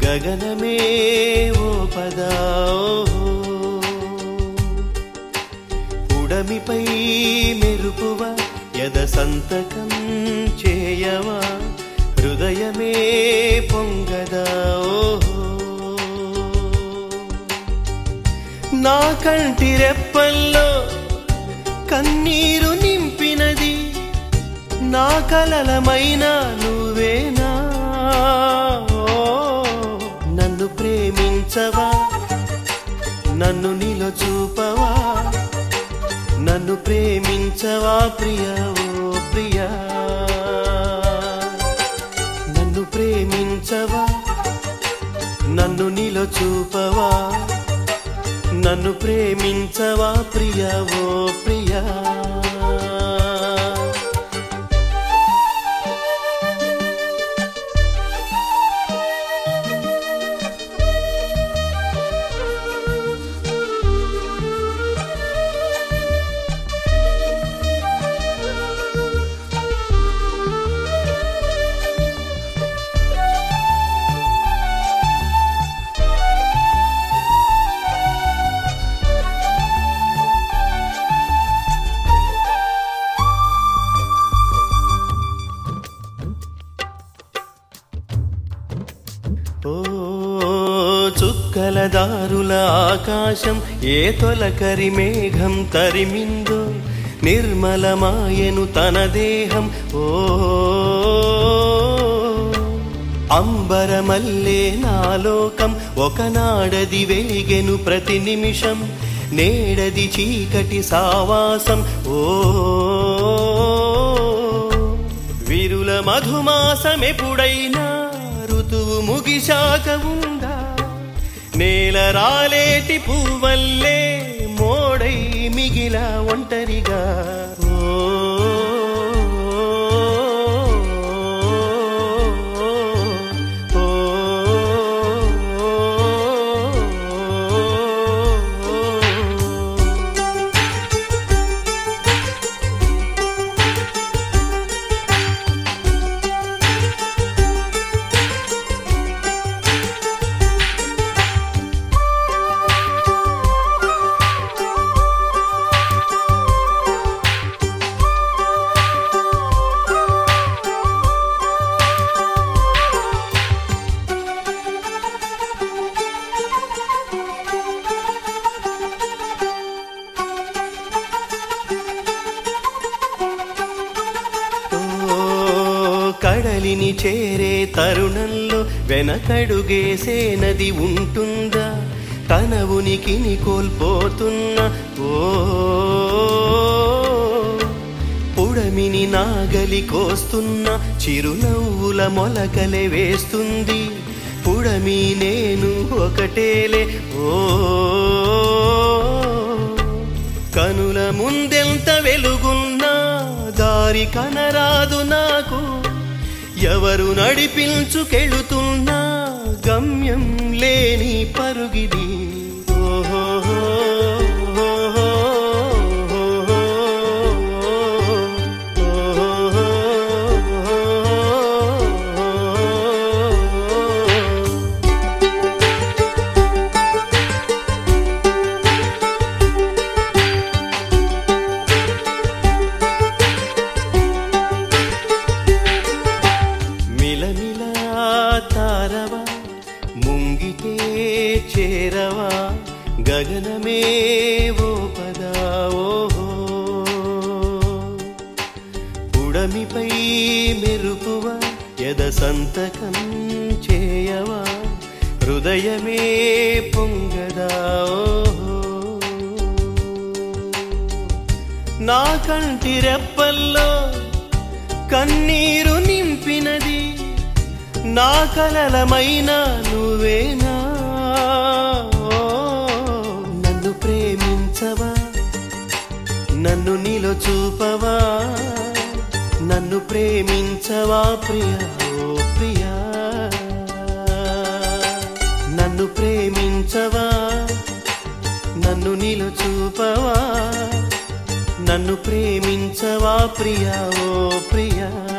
గగనమే ఓ పదా ఉడమిపై మెరుపువ యద సంతకం చేయవా హృదయమే పొంగదా నా కంటి రెప్పల్లో కన్నీరు నింపినది నా కలలమైన నువ్వేనా నన్ను ప్రేమించవా నన్ను నీలో చూపవా నన్ను ప్రేమించవా ప్రియా ఓ ప్రియా నన్ను ప్రేమించవా నన్ను నీలో చూపవా నన్ను ప్రేమించవా ప్రియా ఓ ప్రియా ఓ చుక్కల దారుల ఆకాశం ఏ తొలకరి మేఘం తరిమిందో నిర్మలమాయను తన దేహం ఓ అంబరమల్లే నాలోకం ఒకనాడది వెలిగెను ప్రతి నిమిషం నేడది చీకటి సావాసం ఓ విరుల మధుమాసమెప్పుడైనా ఋతువు ముగిశాక ఉందా నేల రాలేటి పువ్వల్లే మోడై మిగిలా ఒంటరిగా కడలిని చేరే తరుణంలో వెనకడుగేసే నది ఉంటుందా తన ఉనికిని కోల్పోతున్న ఓ పుడమిని నాగలి కోస్తున్న చిరునవ్వుల మొలకలే వేస్తుంది పుడమి నేను ఒకటేలే ఓ కనుల ముందెంత వెలుగున్నా దారి కనరాదు నాకు ఎవరు నడిపించుకెళుతున్నా గమ్యం లేని పరుగిది ఓహో తారవా ముంగిటే చేరవా గగనమే ఓ పదా ఓహో ఉడమిపై మెరుపువ యద సంతకం చేయవా హృదయమే పొంగదా ఓహో నా కంటి రెప్పల్లో కన్నీరు నింపినది నా కలలమైన నువ్వేనా నన్ను ప్రేమించవా నన్ను నీలో చూపవా నన్ను ప్రేమించవా ప్రియా ఓ ప్రియా నన్ను ప్రేమించవా నన్ను నీలో చూపవా నన్ను ప్రేమించవా ప్రియా ఓ ప్రియా